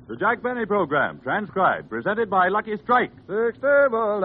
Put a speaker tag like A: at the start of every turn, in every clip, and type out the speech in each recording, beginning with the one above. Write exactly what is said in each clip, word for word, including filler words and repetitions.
A: The Jack Benny Program, transcribed, presented by Lucky Strike.
B: Sold to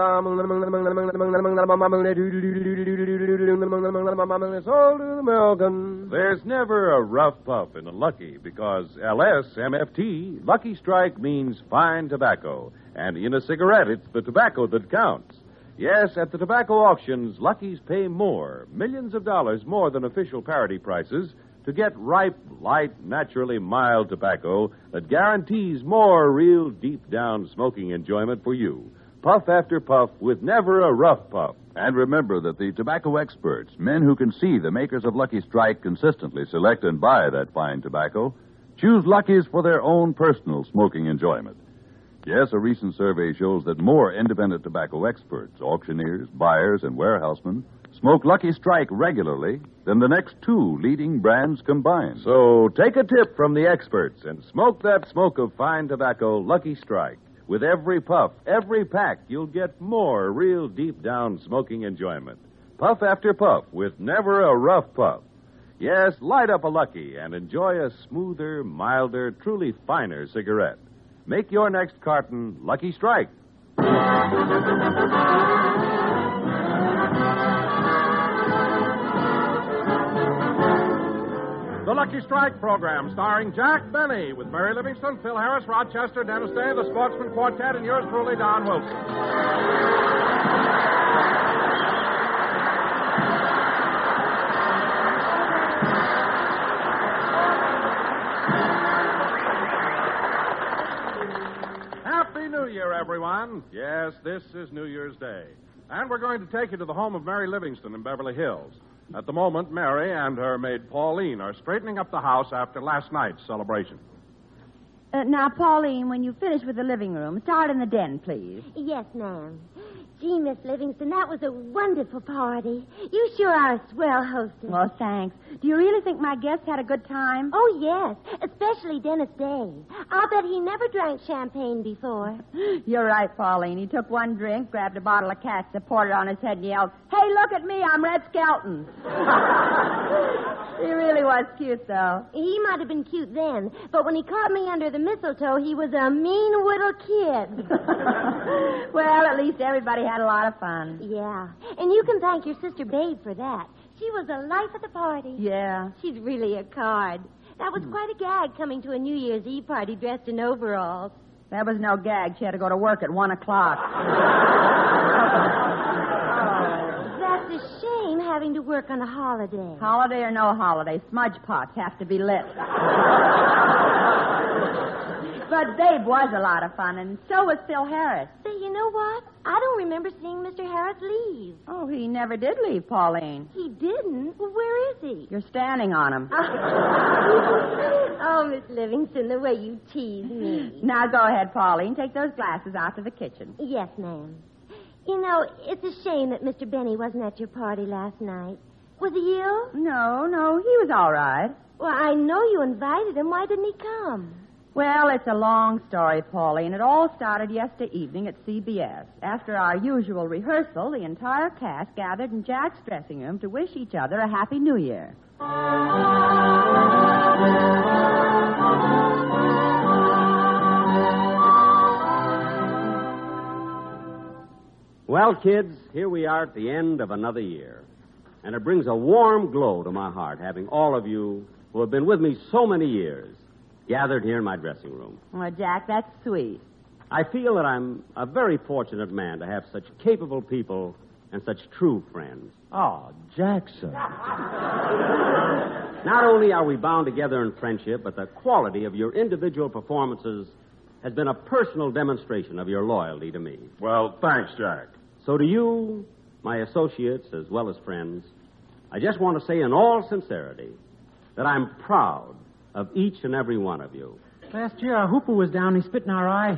B: the American.
A: There's never a rough puff in a Lucky because L S M F T, Lucky Strike, means fine tobacco. And in a cigarette, it's the tobacco that counts. Yes, at the tobacco auctions, Luckies pay more, millions of dollars more than official parity prices, to get ripe, light, naturally mild tobacco that guarantees more real deep-down smoking enjoyment for you. Puff after puff with never a rough puff.
C: And remember that the tobacco experts, men who can see the makers of Lucky Strike consistently select and buy that fine tobacco, choose Luckies for their own personal smoking enjoyment. Yes, a recent survey shows that more independent tobacco experts, auctioneers, buyers, and warehousemen smoke Lucky Strike regularly than the next two leading brands combined.
A: So take a tip from the experts and smoke that smoke of fine tobacco, Lucky Strike. With every puff, every pack, you'll get more real deep-down smoking enjoyment. Puff after puff with never a rough puff. Yes, light up a Lucky and enjoy a smoother, milder, truly finer cigarette. Make your next carton Lucky Strike.
D: The Lucky Strike program, starring Jack Benny, with Mary Livingston, Phil Harris, Rochester, Dennis Day, the Sportsman Quartet, and yours truly, Don Wilson. Happy New Year, everyone. Yes, this is New Year's Day. And we're going to take you to the home of Mary Livingston in Beverly Hills. At the moment, Mary and her maid Pauline are straightening up the house after last night's celebration.
E: Uh, now, Pauline, when you finish with the living room, start in the den, please.
F: Yes, ma'am. Gee, Miss Livingston, that was a wonderful party. You sure are a swell hostess.
E: Well, thanks. Do you really think my guests had a good time?
F: Oh, yes, especially Dennis Day. I'll bet he never drank champagne before.
E: You're right, Pauline. He took one drink, grabbed a bottle of catsup, poured it on his head, and yelled, "Hey, look at me, I'm Red Skelton." He really was cute, though.
F: He might have been cute then, but when he caught me under the mistletoe, he was a mean little kid.
E: Well, at least everybody had a lot of fun.
F: Yeah, and you can thank your sister Babe for that. She was the life of the party.
E: Yeah.
F: She's really a card. That was quite a gag coming to a New Year's Eve party dressed in overalls.
E: That was no gag. She had to go to work at one o'clock.
F: That's a shame having to work on a holiday.
E: Holiday or no holiday, smudge pots have to be lit. But Babe was a lot of fun, and so was Phil Harris.
F: Say, you know what? I don't remember seeing Mister Harris leave.
E: Oh, he never did leave, Pauline.
F: He didn't? Well, where is he?
E: You're standing on him.
F: Oh, Miss Livingston, the way you tease me.
E: Now go ahead, Pauline. Take those glasses out to the kitchen.
F: Yes, ma'am. You know, it's a shame that Mister Benny wasn't at your party last night. Was he ill?
E: No, no, he was all right.
F: Well, I know you invited him. Why didn't he come?
E: Well, it's a long story, Pauline. It all started yesterday evening at C B S. After our usual rehearsal, the entire cast gathered in Jack's dressing room to wish each other a Happy New Year.
G: Well, kids, here we are at the end of another year. And it brings a warm glow to my heart having all of you who have been with me so many years gathered here in my dressing room.
E: Well, Jack, that's sweet.
G: I feel that I'm a very fortunate man to have such capable people and such true friends.
H: Oh, Jackson.
G: Not only are we bound together in friendship, but the quality of your individual performances has been a personal demonstration of your loyalty to me.
D: Well, thanks, Jack.
G: So to you, my associates as well as friends, I just want to say in all sincerity that I'm proud of each and every one of you.
H: Last year, our hooper was down. He spit in our eye.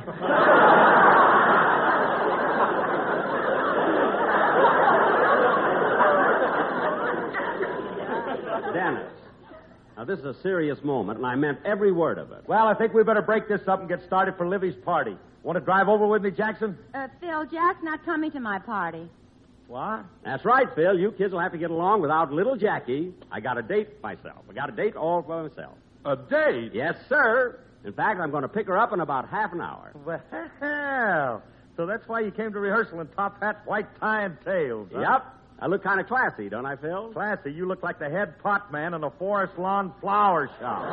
G: Dennis, now this is a serious moment, and I meant every word of it.
H: Well, I think we better break this up and get started for Livy's party. Want to drive over with me, Jackson?
E: Uh, Phil, Jack's not coming to my party.
H: What?
G: That's right, Phil. You kids will have to get along without little Jackie. I got a date myself. I got a date all for myself.
D: A date?
G: Yes, sir. In fact, I'm going to pick her up in about half an hour.
H: Well, so that's why you came to rehearsal in top hats, white tie, and tails, huh?
G: Yep. I look kind of classy, don't I, Phil?
H: Classy. You look like the head pot man in a forest lawn flower shop.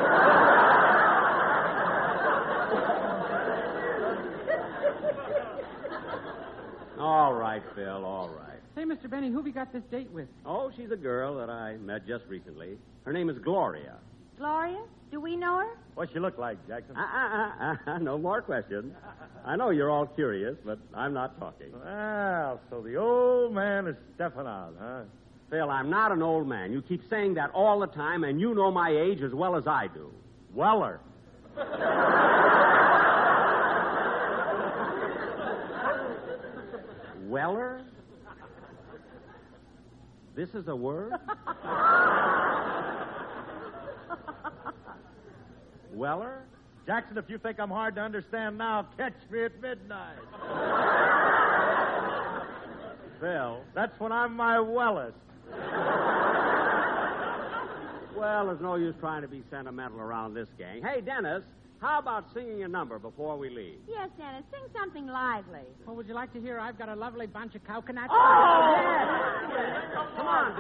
G: All right, Phil, all right.
I: Say, Mister Benny, who have you got this date with?
G: Oh, she's a girl that I met just recently. Her name is Gloria.
E: Gloria? Do we know her?
H: What's she look like, Jackson?
G: Uh, uh, uh, uh, no more questions. I know you're all curious, but I'm not talking.
H: Well, so the old man is stepping out, huh?
G: Phil, I'm not an old man. You keep saying that all the time, and you know my age as well as I do.
H: Weller.
G: Weller? This is a word? Weller?
H: Jackson, if you think I'm hard to understand now, catch me at midnight.
G: Phil?
H: That's when I'm my wellest.
G: Well, there's no use trying to be sentimental around this gang. Hey, Dennis, how about singing a number before we leave?
F: Yes, Dennis, sing something lively.
I: Well, would you like to hear I've got a lovely bunch of coconuts?
G: Oh, yes! Come on,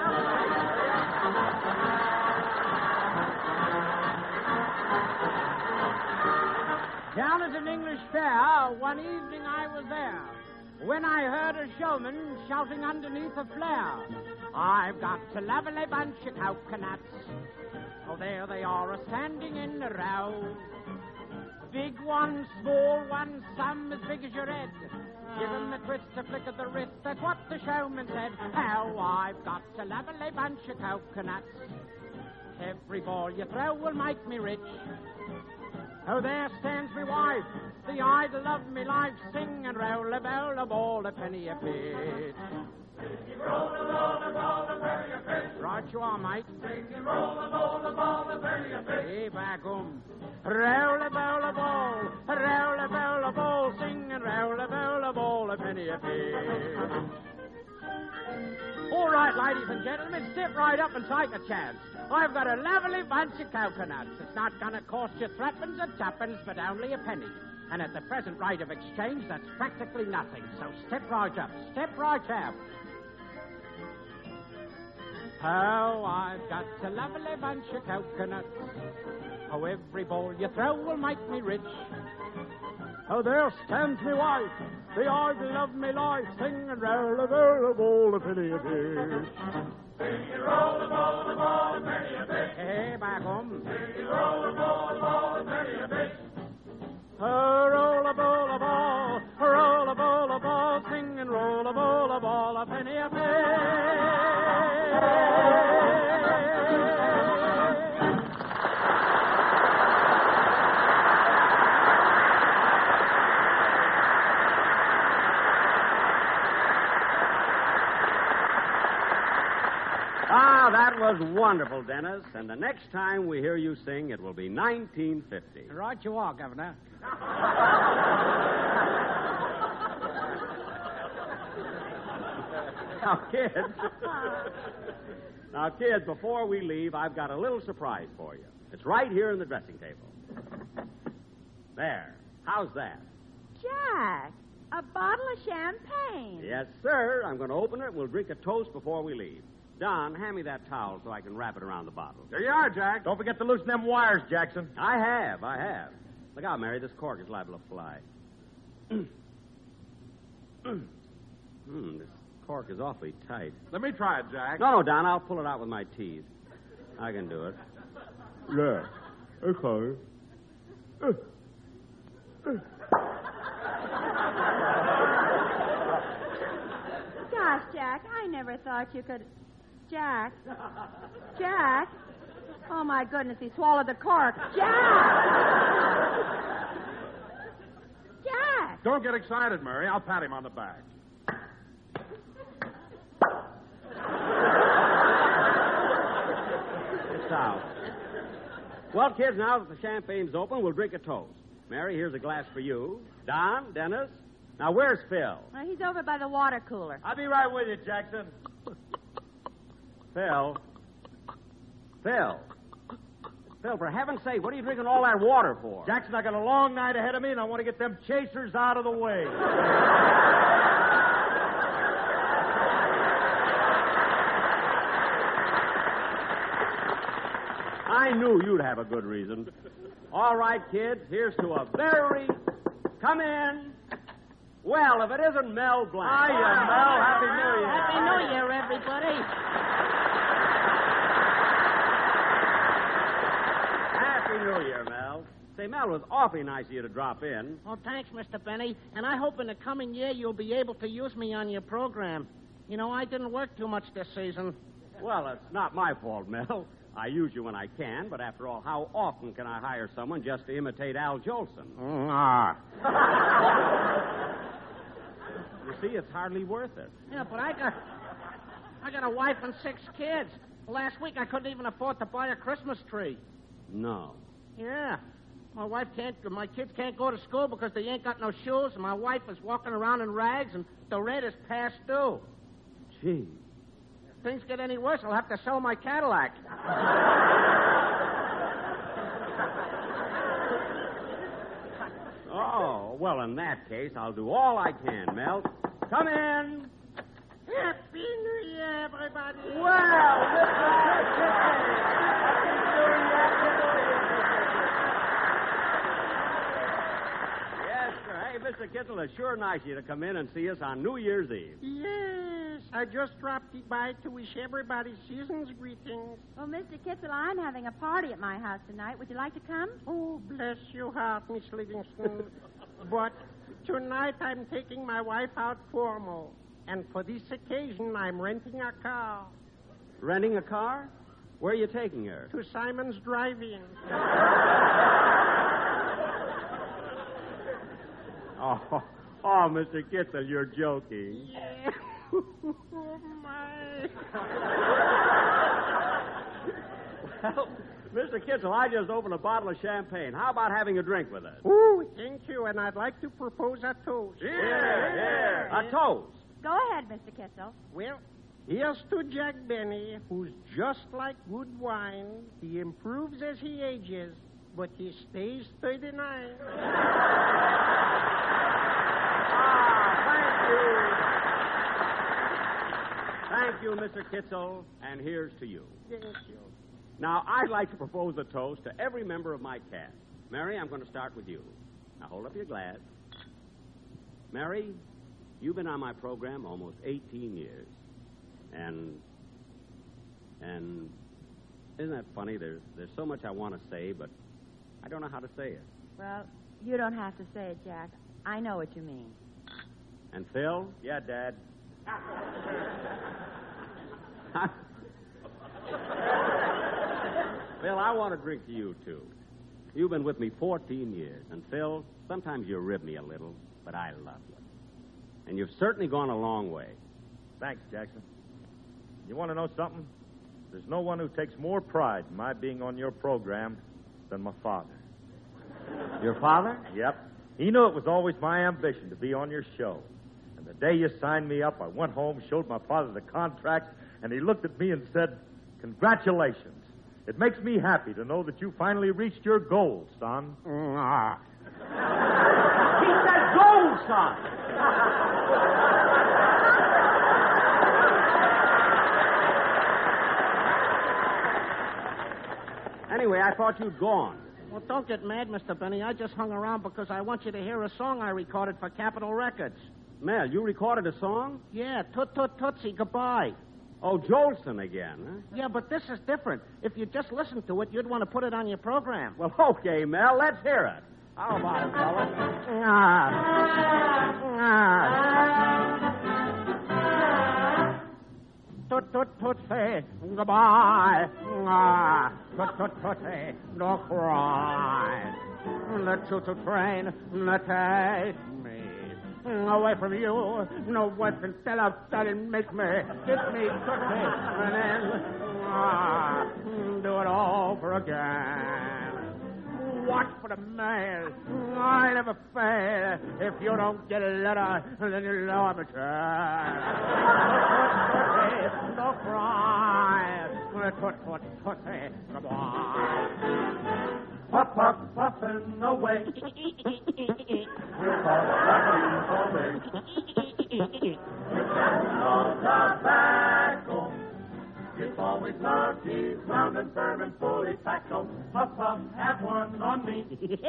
I: Down at an English fair, one evening I was there, when I heard a showman shouting underneath a flare, I've got a lovely bunch of coconuts. Oh, there they are, a-standing in a row. Big ones, small ones, some as big as your head. Give 'em a twist, a flick of the wrist, that's what the showman said. How I've got a lovely bunch of coconuts. Every ball you throw will make me rich. Oh, there stands me wife, the idol of me life, sing and roll a bowl, a ball, a penny a pitch. Sing and roll a ball, a ball, a penny a pitch. Right you are, mate. Sing and roll a ball, a ball, a penny a pitch. Hey, back home. Roll a bowl, a ball, roll a bowl, a ball, sing and roll a bowl, a ball, a penny a pitch. All right, ladies and gentlemen, step right up and take a chance. I've got a lovely bunch of coconuts. It's not going to cost you threepence or tuppence, but only a penny. And at the present rate of exchange, that's practically nothing. So step right up. Step right up. Oh, I've got a lovely bunch of coconuts. Oh, every ball you throw will make me rich. Oh, there stands me wife, the idol of me life, sing and roll a roll a ball a penny a pitch. Sing and roll a ball a ball a penny a pitch. Hey, back home. Sing and roll a ball a ball a penny a pitch. Oh, roll a ball a ball, roll a ball a ball, sing and roll a ball a ball a penny a pitch.
G: Ah, that was wonderful, Dennis. And the next time we hear you sing, it will be nineteen fifty.
I: Right you are, Governor.
G: Now, kids. Now, kids, before we leave, I've got a little surprise for you. It's right here in the dressing table. There. How's that?
E: Jack, a bottle of champagne.
G: Yes, sir. I'm going to open it and we'll drink a toast before we leave. Don, hand me that towel so I can wrap it around the bottle.
H: There you are, Jack. Don't forget to loosen them wires, Jackson.
G: I have, I have. Look out, Mary. This cork is liable to fly. hmm, this cork is awfully tight.
D: Let me try it, Jack.
G: No, no, Don. I'll pull it out with my teeth. I can do it.
H: Yeah. Okay.
E: Gosh, Jack, I never thought you could... Jack. Jack. Oh, my goodness, he swallowed the cork. Jack! Jack!
D: Don't get excited, Mary. I'll pat him on the back.
G: It's out. Well, kids, now that the champagne's open, we'll drink a toast. Mary, here's a glass for you. Don, Dennis. Now, where's Phil?
E: Well, he's over by the water cooler.
H: I'll be right with you, Jackson.
G: Phil. Phil. Phil, for heaven's sake, what are you drinking all that water for?
H: Jackson, I got a long night ahead of me, and I want to get them chasers out of the way.
G: I knew you'd have a good reason. All right, kids, here's to a very... Come in. Well, if it isn't Mel Blanc.
H: Hiya, Mel. Happy New Year.
I: Happy New Year, everybody.
G: Happy New Year, Mel. Say, Mel, it was awfully nice of you to drop in.
I: Oh, thanks, Mister Benny. And I hope in the coming year you'll be able to use me on your program. You know, I didn't work too much this season.
G: Well, it's not my fault, Mel. I use you when I can, but after all, how often can I hire someone just to imitate Al Jolson?
I: Ah.
G: You see, it's hardly worth it.
I: Yeah, but I got... I got a wife and six kids. Last week I couldn't even afford to buy a Christmas tree.
G: No.
I: Yeah. My wife can't... My kids can't go to school because they ain't got no shoes, and my wife is walking around in rags, and the rent is past due.
G: Gee.
I: If things get any worse, I'll have to sell my Cadillac.
G: Oh, well, in that case, I'll do all I can, Mel. Come in.
I: Happy New Year, everybody.
G: Well, Mister Yes, sir. Hey, Mister Kittle, it's sure nice of you to come in and see us on New Year's Eve.
I: Yes, I just dropped by to wish everybody season's greetings.
E: Well, Mister Kitzel, I'm having a party at my house tonight. Would you like to come?
I: Oh, bless your heart, Miss Livingston. But tonight I'm taking my wife out formal. And for this occasion, I'm renting a car.
G: Renting a car? Where are you taking her?
I: To Simon's Drive-In.
G: Oh, oh, Mister Kitzel, you're joking.
I: Yeah. Oh, my.
G: Well, Mister Kitzel, I just opened a bottle of champagne. How about having a drink with us?
I: Oh, thank you, and I'd like to propose a toast.
G: Here, here. A toast.
E: Go ahead, Mister Kitzel.
I: Well, here's to Jack Benny, who's just like good wine. He improves as he ages, but he stays thirty-nine.
G: Thank you, Mister Kitzel, and here's to you.
I: Thank you.
G: Now, I'd like to propose a toast to every member of my cast. Mary, I'm going to start with you. Now, hold up your glass. Mary, you've been on my program almost eighteen years. And, and isn't that funny? There's, there's so much I want to say, but I don't know how to say it.
E: Well, you don't have to say it, Jack. I know what you mean.
G: And Phil? Yeah, Dad. Phil, I want to drink to you, too. You've been with me fourteen years. And, Phil, sometimes you rib me a little, but I love you. And you've certainly gone a long way.
H: Thanks, Jackson. You want to know something? There's no one who takes more pride in my being on your program than my father.
G: Your father?
H: Yep. He knew it was always my ambition to be on your show. And the day you signed me up, I went home, showed my father the contract, and he looked at me and said, "Congratulations. It makes me happy to know that you finally reached your goal, son."
G: Ah. He said goal, son. Anyway, I thought you'd gone.
I: Well, don't get mad, Mister Benny. I just hung around because I want you to hear a song I recorded for Capitol Records.
G: Mel, you recorded a song?
I: Yeah, Toot Toot Tootsie, goodbye.
G: Oh, Jolson again, huh?
I: Yeah, but this is different. If you just listen to it, you'd want to put it on your program.
G: Well, okay, Mel, let's hear it. How about it, fella?
I: Ah. Ah. Toot Toot Tootsie, goodbye. Ah. Toot Toot Tootsie, don't cry. The choo-choo train, take me away from you. No one can tell us that it makes me, kiss me, Tootsie, and then ah, do it all over again. Watch for the mail. I never fail. If you don't get a letter, then you know I'm a child. Don't cry. Tut, tut, tut, eh,
B: Puff, puff, puffin' away. We'll call it Lucky no tobacco. It's always Lucky's round and firm and fully packed. So puff, puff, have one on me.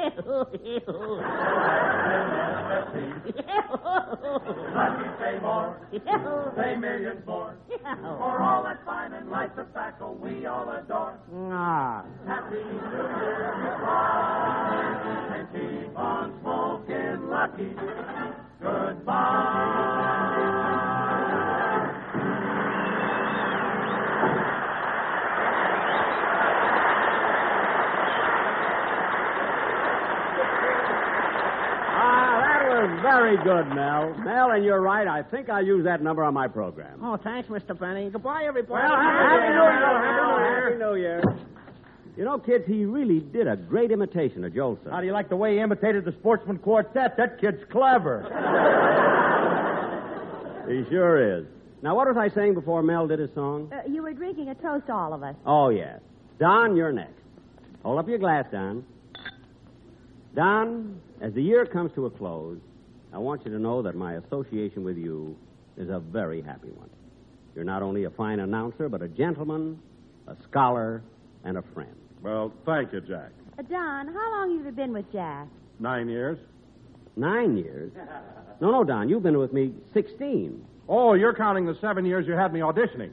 B: Lucky say more, say millions more. For all that fine and light tobacco we all adore.
I: Ah.
B: Happy New Year, goodbye, and keep on smoking Lucky. Goodbye.
G: Very good, Mel. Mel, and you're right. I think I'll use that number on my program.
I: Oh, thanks, Mister Benny. Goodbye, everybody.
G: Well, Happy New Year. Happy New Year. You know, kids, he really did a great imitation of Jolson.
H: How do you like the way he imitated the Sportsman Quartet? That kid's clever.
G: He sure is. Now, what was I saying before Mel did his song?
E: Uh, you were drinking a toast to all of us.
G: Oh, yes. Don, you're next. Hold up your glass, Don. Don, as the year comes to a close, I want you to know that my association with you is a very happy one. You're not only a fine announcer, but a gentleman, a scholar, and a friend.
D: Well, thank you, Jack.
E: Uh, Don, how long have you been with Jack?
D: Nine years.
G: Nine years? No, no, Don, you've been with me sixteen.
D: Oh, you're counting the seven years you had me auditioning.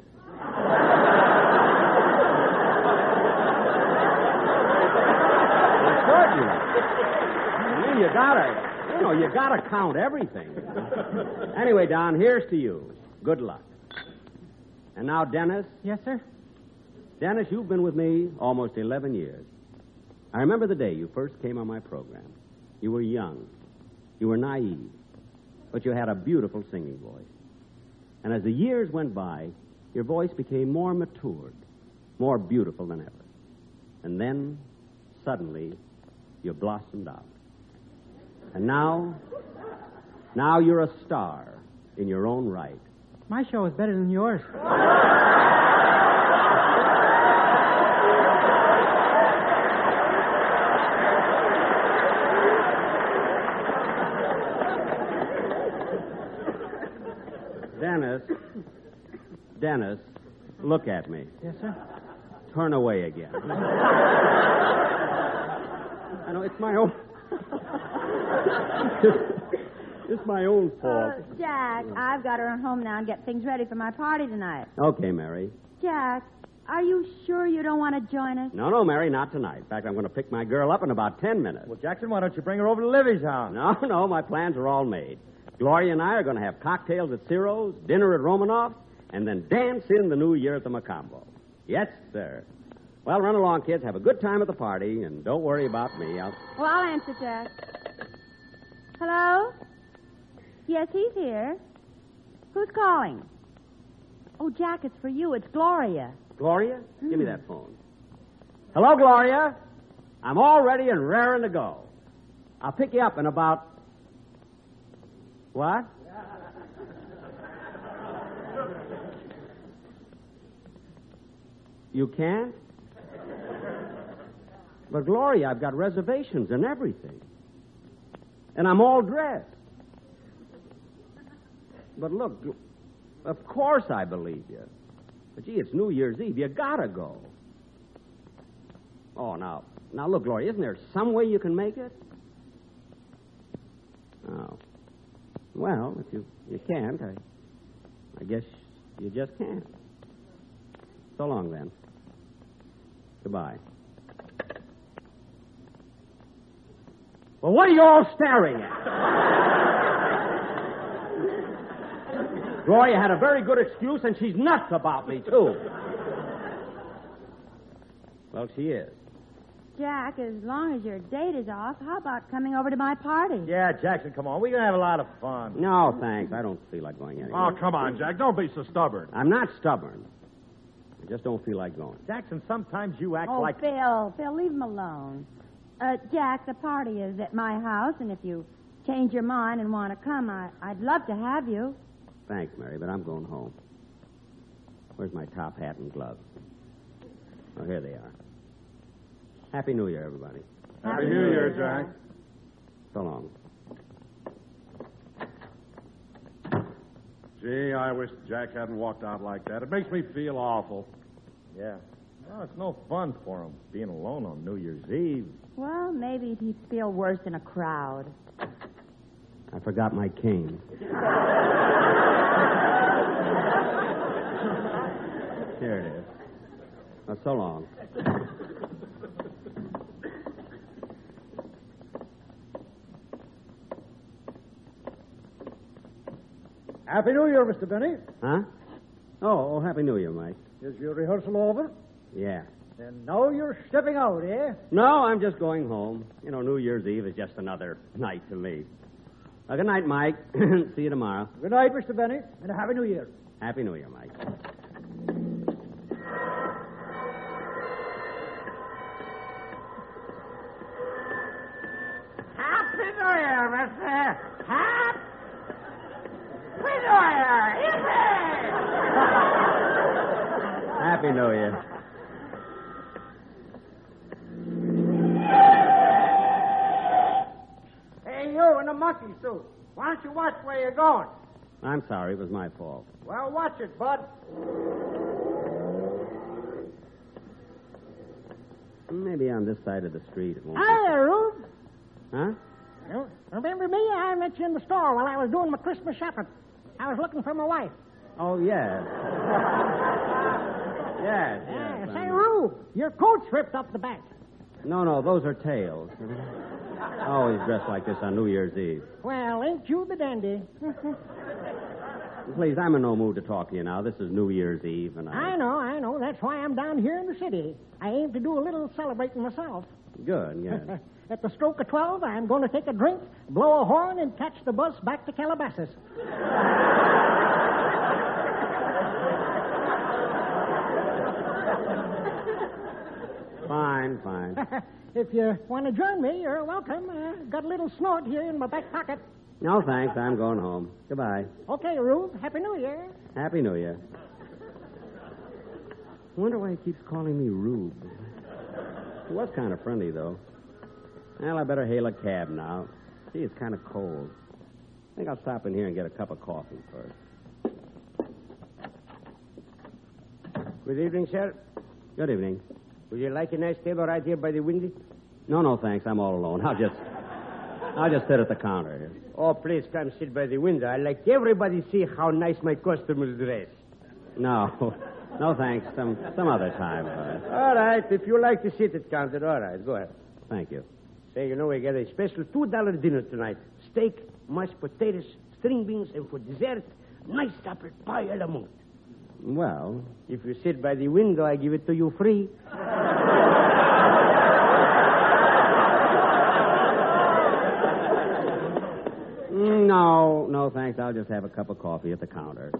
G: Of course you are. I mean, you gotta... You know, you gotta count everything. Anyway, Don, here's to you. Good luck. And now, Dennis.
I: Yes, sir?
G: Dennis, you've been with me almost eleven years. I remember the day you first came on my program. You were young. You were naive. But you had a beautiful singing voice. And as the years went by, your voice became more matured, more beautiful than ever. And then, suddenly, you blossomed out. And now, now you're a star in your own right.
I: My show is better than yours.
G: Dennis, Dennis, look at me.
I: Yes, sir?
G: Turn away again. I know, it's my own... It's my own fault.
E: Uh, Jack, I've got to run home now and get things ready for my party tonight.
G: Okay, Mary.
E: Jack, are you sure you don't want to join us?
G: No, no, Mary, not tonight. In fact, I'm going to pick my girl up in about ten minutes.
H: Well, Jackson, why don't you bring her over to Livy's house?
G: No, no, my plans are all made. Gloria and I are going to have cocktails at Ciro's, dinner at Romanoff's, and then dance in the new year at the Macombo. Yes, sir. Well, run along, kids. Have a good time at the party, and don't worry about me. I'll...
E: Well, I'll answer, Jack. Hello? Yes, he's here. Who's calling? Oh, Jack, it's for you. It's Gloria.
G: Gloria? Mm. Give me that phone. Hello, Gloria. I'm all ready and raring to go. I'll pick you up in about... What? You can't? But, Gloria, I've got reservations and everything. And I'm all dressed. But look, of course I believe you. But, gee, it's New Year's Eve. You gotta go. Oh, now, now look, Gloria, isn't there some way you can make it? Oh. Well, if you, you can't, I, I guess you just can't. So long, then. Goodbye. Well, what are you all staring at? Gloria had a very good excuse, and she's nuts about me, too. Well, she is.
E: Jack, as long as your date is off, how about coming over to my party?
H: Yeah, Jackson, come on. We're going to have a lot of fun.
G: No, thanks. I don't feel like going anywhere.
D: Oh, come on, Jack. Don't be so stubborn.
G: I'm not stubborn. I just don't feel like going.
H: Jackson, sometimes you act
E: oh,
H: like...
E: Phil, Phil, leave him alone. Uh, Jack, the party is at my house, and if you change your mind and want to come, I, I'd love to have you.
G: Thanks, Mary, but I'm going home. Where's my top hat and gloves? Oh, here they are. Happy New Year, everybody.
D: Happy New Year, Jack.
G: So long.
D: Gee, I wish Jack hadn't walked out like that. It makes me feel awful.
H: Yeah. Well, it's no fun for him being alone on New Year's Eve.
E: Well, maybe he'd feel worse in a crowd.
G: I forgot my cane. Here it is. Well, so long.
I: Happy New Year, Mister Benny.
G: Huh? Oh, oh, Happy New Year, Mike.
I: Is your rehearsal over?
G: Yeah.
I: And now you're stepping out, eh?
G: No, I'm just going home. You know, New Year's Eve is just another night to me. Uh, good night, Mike. See you tomorrow.
I: Good night, Mister Benny, and a Happy New Year.
G: Happy New Year, Mike.
I: Happy New Year, mister. Happy New Year.
G: Happy New Year.
I: Hey, you in the monkey suit. Why don't you watch where you're going?
G: I'm sorry. It was my fault.
I: Well, watch it, bud.
G: Maybe on this side of the street it won't be...
I: Hi, Rube.
G: Huh?
I: You remember me? I met you in the store while I was doing my Christmas shopping. I was looking for my wife.
G: Oh, yes. yes,
I: Yeah,
G: yes.
I: say,
G: I'm-
I: Rube, your coat's ripped up the back.
G: No, no, those are tails. Always dressed like this on New Year's Eve.
I: Well, ain't you the dandy?
G: Please, I'm in no mood to talk to you now. This is New Year's Eve, and I...
I: I know, I know. That's why I'm down here in the city. I aim to do a little celebrating myself.
G: Good, yes.
I: At the stroke of twelve, I'm going to take a drink, blow a horn, and catch the bus back to Calabasas.
G: Fine, fine.
I: If you want to join me, you're welcome. Uh, got a little snort here in my back pocket.
G: No, thanks. I'm going home. Goodbye.
I: Okay, Rube. Happy New Year.
G: Happy New Year. I wonder why he keeps calling me Rube. He was kind of friendly, though. Well, I better hail a cab now. See, it's kind of cold. I think I'll stop in here and get a cup of coffee first.
J: Good evening, sir.
G: Good evening.
J: Would you like a nice table right here by the window?
G: No, no, thanks. I'm all alone. I'll just... I'll just sit at the counter here.
J: Oh, please come sit by the window. I like everybody see how nice my customers dress.
G: No. No, thanks. Some some other time. Uh,
J: All right, if you like to sit at counter, all right, go ahead.
G: thank you.
J: Say, you know, we got a special two dollar dinner tonight. Steak, mashed potatoes, string beans, and for dessert, nice apple pie a la menthe.
G: Well,
J: If you sit by the window, I give it to you free.
G: mm, no, no, thanks. I'll just have a cup of coffee at the counter.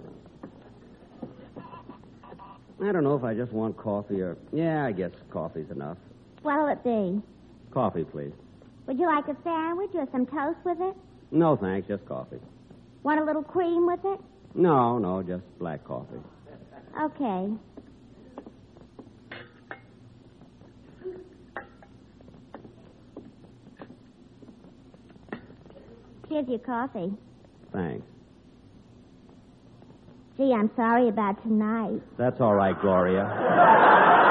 G: I don't know if I just want coffee or... Yeah, I guess coffee's enough.
F: What'll it be?
G: Coffee, please.
F: Would you like a sandwich or some toast with it?
G: No, thanks. Just coffee.
F: Want a little cream with it?
G: No, no, just black coffee.
F: Okay. Here's your coffee.
G: Thanks.
F: Gee, I'm sorry about tonight.
G: That's all right, Gloria.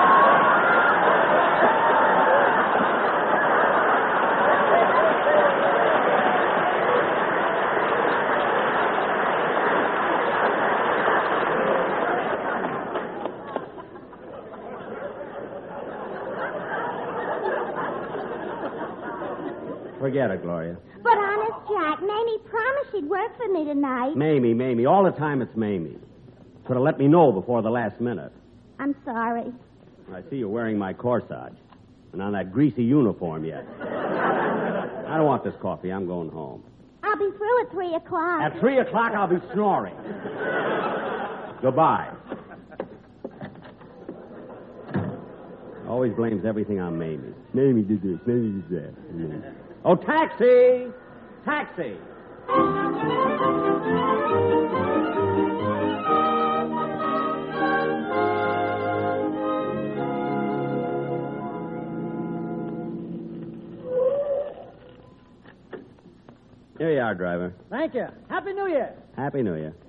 G: Forget it, Gloria.
F: But honest, Jack, Mamie promised she'd work for me tonight.
G: Mamie, Mamie. All the time it's Mamie. Could have let me know before the last minute.
F: I'm sorry.
G: I see you're wearing my corsage. And on that greasy uniform yet. I don't want this coffee. I'm going home.
F: I'll be through at three o'clock.
G: At three o'clock, I'll be snoring. Goodbye. Always blames everything on Mamie. Mamie did this. Mamie did that. Mm. Oh, taxi! Taxi! Here you are, driver.
I: Thank you. Happy New Year.
G: Happy New Year.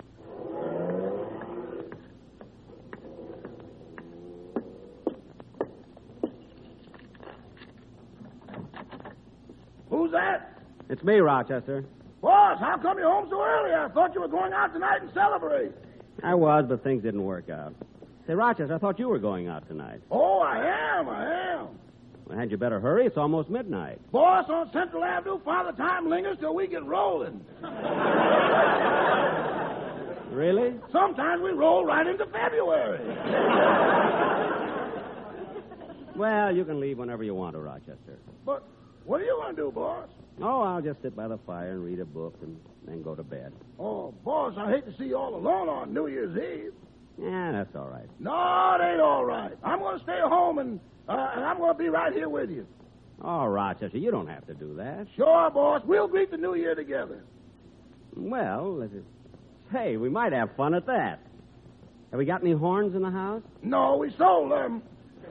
K: Who's that?
G: It's me, Rochester.
K: Boss, how come you're home so early? I thought you were going out tonight and celebrate.
G: I was, but things didn't work out. Say, Rochester, I thought you were going out tonight.
K: Oh, I am, I am.
G: Well, had you better hurry? It's almost midnight.
K: Boss, on Central Avenue, Father Time lingers till we get rolling.
G: Really?
K: Sometimes we roll right into February.
G: Well, you can leave whenever you want to, Rochester.
K: But what are you going to do, boss?
G: Oh, I'll just sit by the fire and read a book and then go to bed.
K: Oh, boss, I hate to see you all alone on New Year's Eve.
G: Yeah, that's all right.
K: No, it ain't all right. I'm going to stay home, and, uh, and I'm going to be right here with you.
G: Oh, Rochester, you don't have to do that.
K: Sure, boss. We'll greet the New Year together.
G: Well, let's just... Hey, we might have fun at that. Have we got any horns in the house?
K: No, we sold them.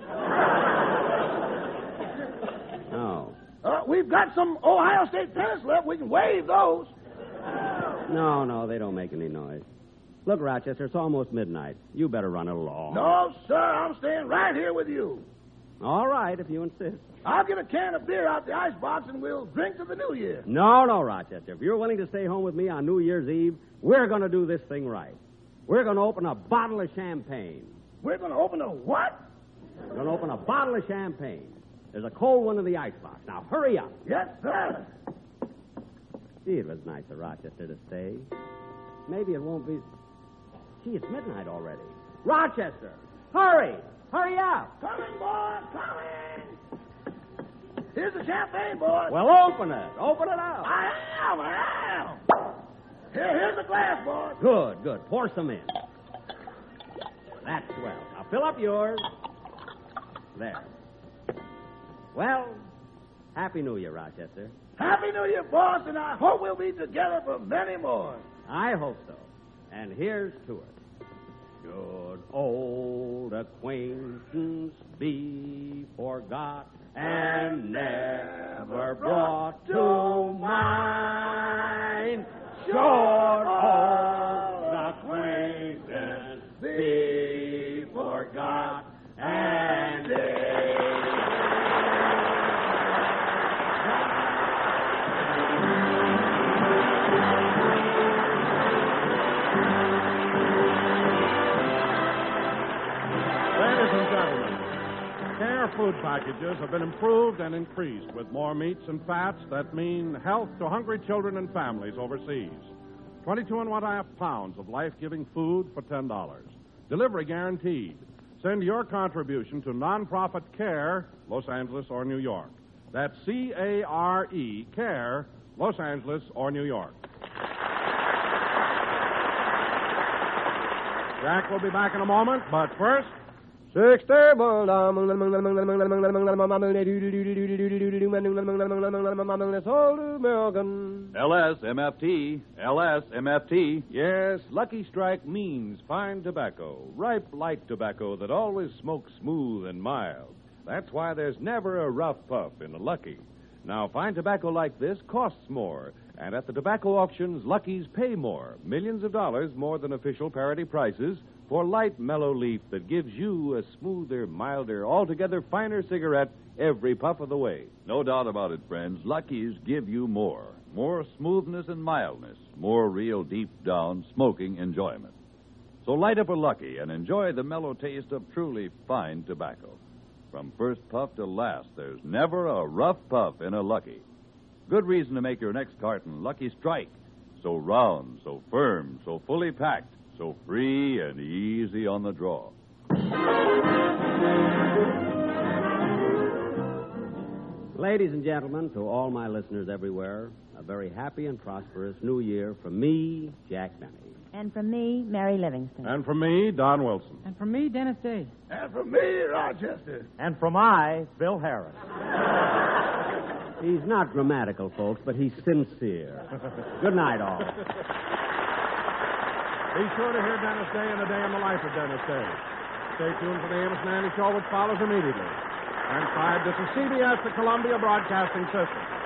G: Oh.
K: Uh, we've got some Ohio State pennants left. We can wave those.
G: No, no, they don't make any noise. Look, Rochester, it's almost midnight. You better run it along.
K: No, sir. I'm staying right here with you.
G: All right, if you insist.
K: I'll get a can of beer out the icebox, and we'll drink to the New Year.
G: No, no, Rochester. If you're willing to stay home with me on New Year's Eve, we're going to do this thing right. We're going to open a bottle of champagne.
K: We're going to open a what?
G: We're going to open a bottle of champagne. There's a cold one in the icebox. Now, hurry up.
K: Yes, sir.
G: Gee, it was nice of Rochester to stay. Maybe it won't be... Gee, it's midnight already. Rochester, hurry! Hurry up!
K: Coming, boys, coming! Here's the champagne, boys.
G: Well, open it. Open it up.
K: I am, I am. Here, here's the glass, boys.
G: Good, good. Pour some in. That's swell. Now, fill up yours. There. Well, Happy New Year, Rochester.
K: Happy New Year, boss, and I hope we'll be together for many more.
G: I hope so. And here's to it. Should old acquaintance be forgot and never brought to mind, should old acquaintance be forgot and
D: Care food packages have been improved and increased with more meats and fats that mean health to hungry children and families overseas. twenty-two and one half pounds of life-giving food for ten dollars. Delivery guaranteed. Send your contribution to Nonprofit Care, Los Angeles or New York. That's C A R E, Care, Los Angeles or New York. Jack will be back in a moment, but first...
L: Six table
C: L S M F T, L S M F T.
A: Yes, Lucky Strike means fine tobacco, ripe, light tobacco that always smokes smooth and mild. That's why there's never a rough puff in a Lucky. Now, fine tobacco like this costs more, and at the tobacco auctions, Luckies pay more, millions of dollars more than official parity prices, for light, mellow leaf that gives you a smoother, milder, altogether finer cigarette every puff of the way.
C: No doubt about it, friends. Luckies give you more. More smoothness and mildness. More real deep-down smoking enjoyment. So light up a Lucky and enjoy the mellow taste of truly fine tobacco. From first puff to last, there's never a rough puff in a Lucky. Good reason to make your next carton Lucky Strike. So round, so firm, so fully packed, so free and easy on the draw.
G: Ladies and gentlemen, to all my listeners everywhere, a very happy and prosperous New Year from me, Jack Benny.
E: And from me, Mary Livingston.
D: And from me, Don Wilson.
I: And from me, Dennis Day.
K: And from me, Rochester.
H: And from I, Bill Harris.
G: He's not grammatical, folks, but he's sincere. Good night, all.
D: Be sure to hear Dennis Day and A Day in the Life of Dennis Day. Stay tuned for the Amos and Andy Show, which follows immediately. And five, this is C B S, the Columbia Broadcasting System.